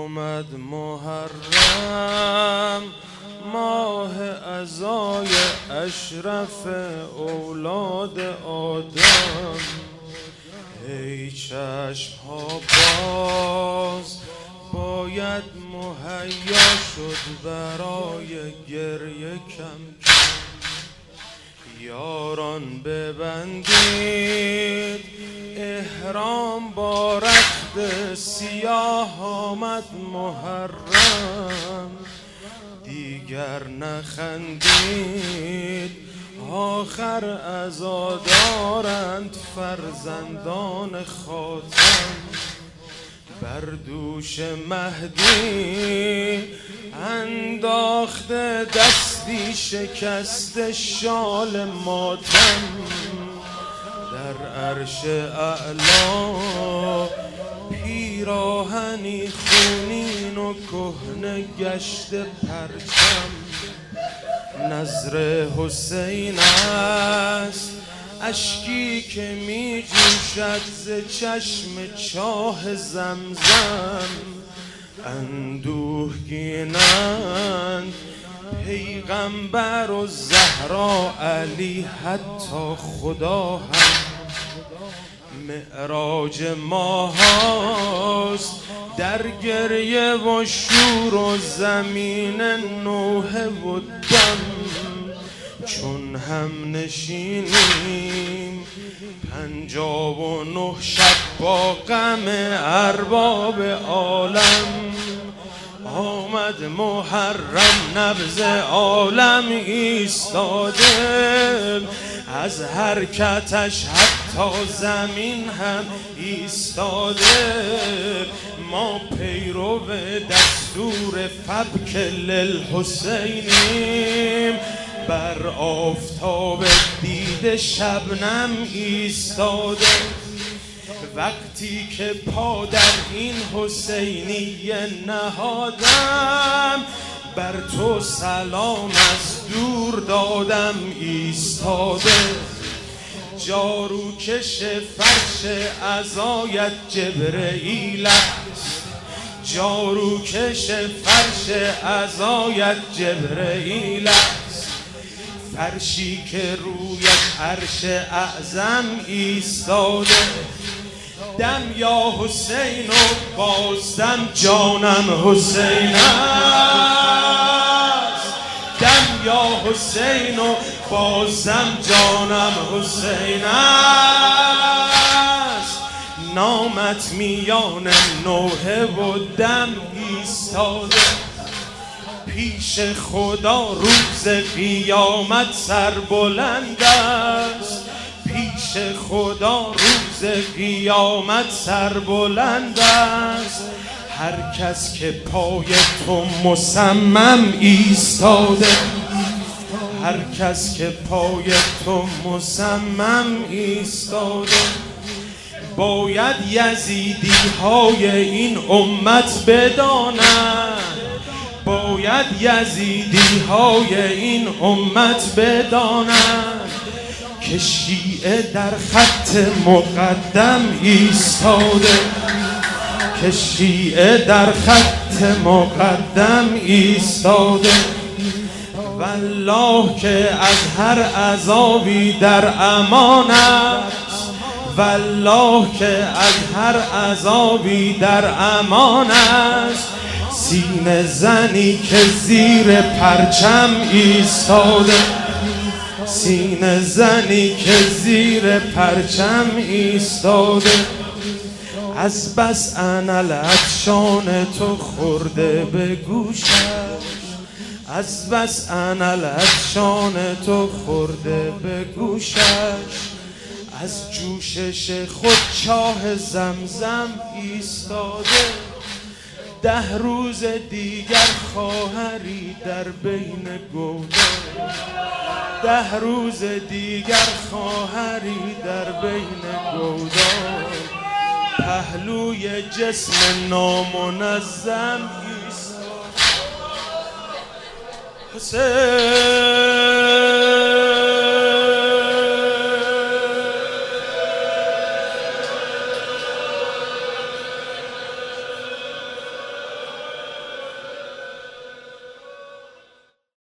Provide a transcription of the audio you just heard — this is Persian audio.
آمد محرم ماه عزای اشرف اولاد آدم. ای چشم ها باز باید مهیا شد برای گریه کم کم. یاران ببندید احرام با رخت سیاه آمد محرم. دیگر نخندید آخر عزادارند فرزندان خاتم. بر دوش مهدی انداخته دستی شکست شال ماتم. در عرش اعلا پیراهنی خونین و کهنه گشت پرچم. نظر حسین است اشکی که می جوشد ز چشم چاه زمزم. اندوهگینند پیغمبر و زهرا علی حتی خدا هم. معراج ماهاست در گریه و شور و زمین نوحه و دم. چون هم نشینیم 59 شب با غم ارباب عالم. آمد محرم نبض عالم ایستاده، از حرکتش حتی زمین هم ایستاده. ما پیرو دستور فبک للحسینیم، بر آفتاب دید شبنم ایستاده. وقتی که پا در این حسینیه نهادم، بر تو سلام از دور دادم ایستاده. جاروکش فرش عزایت جبرئیل است، جاروکش فرش عزایت جبرئیل است. فرشی که رویش عرش اعظم ایستاده. دم یا حسین و بازدم جانم حسین است. دم یا حسین و بازدم جانم حسین است. نامت میان نوحه و دم ایستاده. پیش خدا روز قیامت سربلند است، پیش خدا روز قیامت سربلند است. هر کس که پای تو مصمم ایستاده، هر کس که پای تو مصمم ایستاده. باید یزیدی های این امت بدانند، باید یزیدی های این امت بدانند که شیعه در خط مقدم ایستاده، که شیعه در خط مقدم ایستاده. والله که از هر عذابی در امان است، والله که از هر عذابی در امان است. سینه زنی که زیر پرچم ایستاده، سینه زنی که زیر پرچم ایستاده. از بس انالعطشان تو خورده به گوشش، از بس انالعطشان تو خورده به گوشش. از جوشش خود چاه زمزم ایستاده. 10 روز دیگر خواهری در بین گودال، 10 روز دیگر خواهری در بین گودال. پهلوی جسم نامنظم ایستاده. حسین